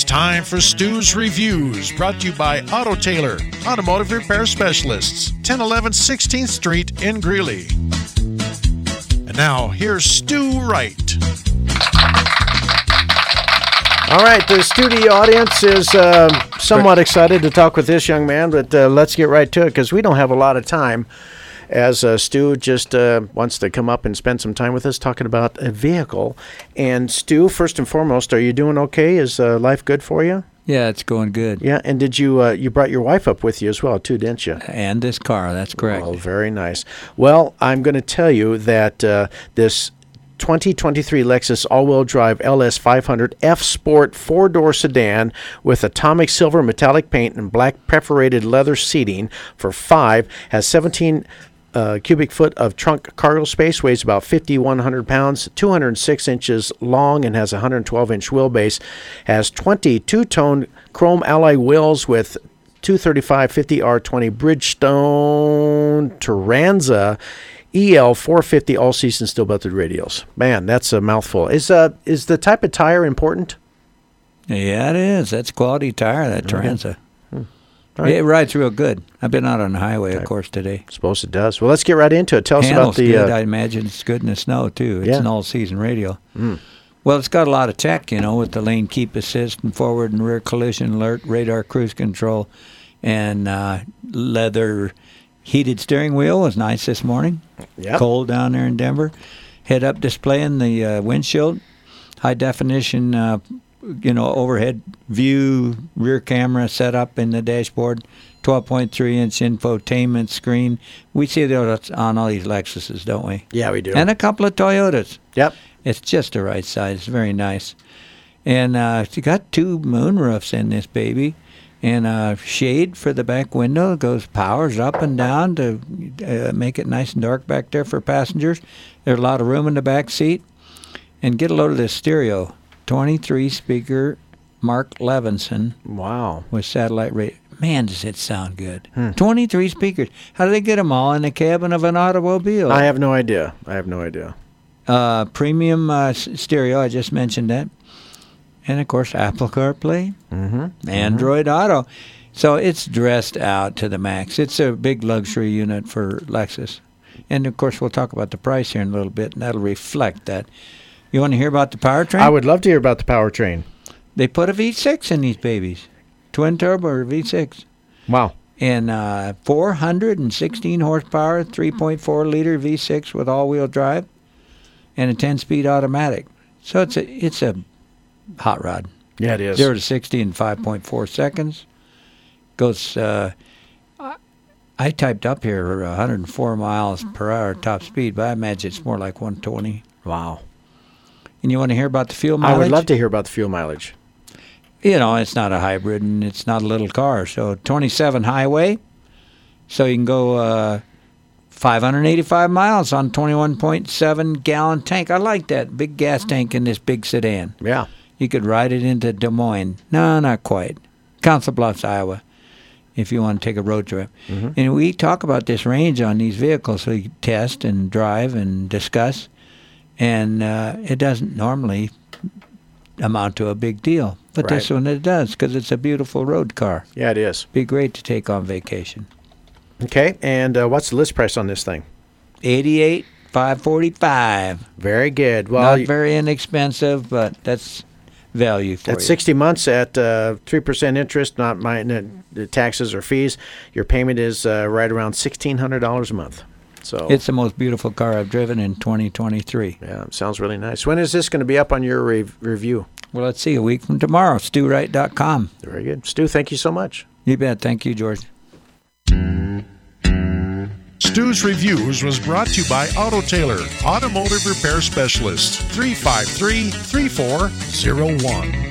time for Stu's Reviews, brought to you by Auto Tailor, automotive repair specialists, 1011 16th Street in Greeley. And now, here's Stu Wright. All right, the studio audience is somewhat excited to talk with this young man, but let's get right to it because we don't have a lot of time. As Stu just wants to come up and spend some time with us talking about a vehicle. And Stu, first and foremost, are you doing okay? Is life good for you? Yeah, it's going good. Yeah, and did you brought your wife up with you as well, too, didn't you? And this car, that's correct. Oh, very nice. Well, I'm going to tell you that this 2023 Lexus all-wheel drive LS500 F-Sport four-door sedan with atomic silver metallic paint and black perforated leather seating for $5 has 17 cubic foot of trunk cargo space, weighs about 5,100 pounds, 206 inches long, and has a 112-inch wheelbase. Has 20 two-tone chrome alloy wheels with 235/50 R20 Bridgestone Turanza EL 450 all-season steel-belted radials. Man, that's a mouthful. Is the type of tire important? Yeah, it is. That's quality tire, that Turanza. Right. It rides real good. I've been out on the highway, of course, today. I suppose it does. Well, let's get right into it. Tell us about the... good. I imagine it's good in the snow, too. It's an all-season radial. Well, it's got a lot of tech, with the lane keep assist and forward and rear collision alert, radar cruise control, and leather heated steering wheel was nice this morning. Yep. Cold down there in Denver. Head-up display in the windshield. High-definition overhead view, rear camera set up in the dashboard, 12.3-inch infotainment screen. We see that on all these Lexuses, don't we? Yeah, we do. And a couple of Toyotas. Yep. It's just the right size. It's very nice. And you got two moonroofs in this baby, and a shade for the back window. Powers up and down to make it nice and dark back there for passengers. There's a lot of room in the back seat. And get a load of this stereo. 23-speaker Mark Levinson. Wow. With satellite radio. Man, does it sound good. 23 speakers. How do they get them all in the cabin of an automobile? I have no idea. Premium stereo, I just mentioned that. And, of course, Apple CarPlay. Android Auto. So it's dressed out to the max. It's a big luxury unit for Lexus. And, of course, we'll talk about the price here in a little bit, and that'll reflect that. You want to hear about the powertrain? I would love to hear about the powertrain. They put a V6 in these babies. Twin turbo or V6. Wow. And 416 horsepower, 3.4-liter V6 with all-wheel drive, and a 10-speed automatic. So it's a hot rod. Yeah, it is. 0 to 60 in 5.4 seconds. Goes, I typed up here 104 miles per hour top speed, but I imagine it's more like 120. Wow. And you want to hear about the fuel mileage? I would love to hear about the fuel mileage. It's not a hybrid, and it's not a little car. So 27 highway. So you can go 585 miles on 21.7-gallon tank. I like that big gas tank in this big sedan. Yeah. You could ride it into Des Moines. No, not quite. Council Bluffs, Iowa, if you want to take a road trip. And we talk about this range on these vehicles, so you test and drive and discuss. And it doesn't normally amount to a big deal. But this one it does, because it's a beautiful road car. Yeah, it is. Be great to take on vacation. Okay, and what's the list price on this thing? $88,545. Very good. Well, not very inexpensive, but that's value for you. At 60 months at 3% interest, not the taxes or fees, your payment is right around $1,600 a month. So it's the most beautiful car I've driven in 2023. Yeah, it sounds really nice. When is this going to be up on your review? Well, let's see, a week from tomorrow, StuWright.com. Very good. Stu, thank you so much. You bet. Thank you, George. Stu's Reviews was brought to you by Auto Tailor, automotive repair specialists, 353-3401.